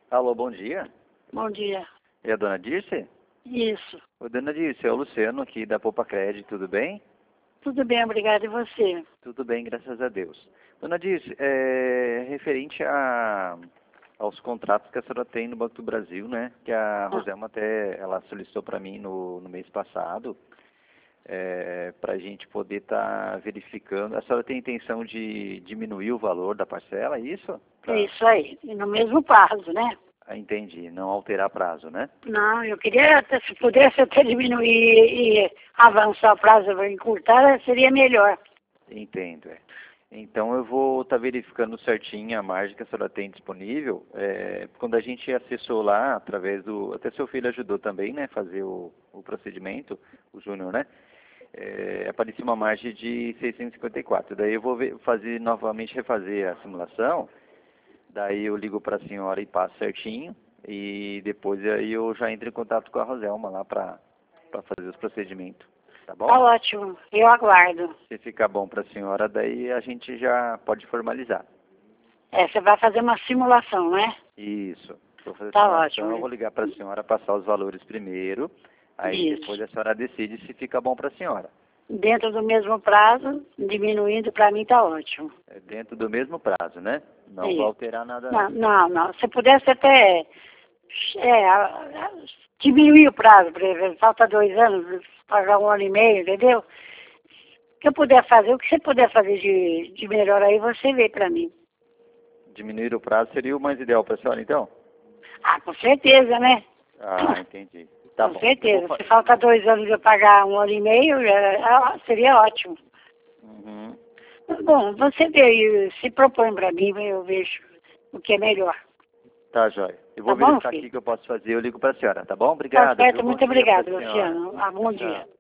Alô, bom dia. Bom dia. É a dona Dirce? Isso. Oi, dona Dirce, é o Luciano aqui da Poupa Crédito, tudo bem? Tudo bem, obrigada. E você? Tudo bem, graças a Deus. Dona Dirce, referente aos contratos que a senhora tem no Banco do Brasil, né? Que a Ah, Roselma até, ela solicitou para mim no mês passado, para a gente poder estar verificando. A senhora tem intenção de diminuir o valor da parcela, é isso? é isso aí. E no mesmo prazo, né? Entendi, não alterar prazo, né? Não, eu queria, se pudesse até diminuir e avançar o prazo, encurtar, seria melhor. Entendo, é. Então eu vou estar verificando certinho a margem que a senhora tem disponível. Quando a gente acessou lá, através do... Até seu filho ajudou também, né? Fazer o procedimento, o Júnior, né? Aparecia uma margem de 654. Daí eu vou fazer novamente, refazer a simulação. Daí eu ligo para a senhora e passo certinho. E depois aí eu já entro em contato com a Roselma lá para fazer os procedimentos. Tá bom? Tá ótimo. Eu aguardo. Se ficar bom para a senhora, daí a gente já pode formalizar. Você vai fazer uma simulação, né? Isso. Vou fazer a Tá simulação, eu ótimo. vou ligar para a senhora, passar os valores primeiro. Aí depois Isso. a senhora decide se fica bom para a senhora. Dentro do mesmo prazo, diminuindo, para mim tá ótimo. É dentro do mesmo prazo, né? Não vai Isso. alterar nada Não, não. não. Se pudesse até diminuir o prazo, por exemplo, falta 2 anos, pagar 1 ano e meio, entendeu? O que eu puder fazer, o que você puder fazer de melhor aí, você vê para mim. Diminuir o prazo seria o mais ideal para a senhora, então? Ah, com certeza, né? Ah, entendi. Tá Com bom. certeza. Se falta 2 anos eu pagar 1 ano e meio, seria ótimo. Uhum. Bom, você vê aí, se propõe para mim, eu vejo o que é melhor. Tá, joia. Eu vou Tá bom, verificar filho? aqui o que eu posso fazer, eu ligo para a senhora, tá bom? Tá Obrigado, certo, viu? Bom muito dia para a obrigada, senhora. Luciano. Bom dia. Tchau.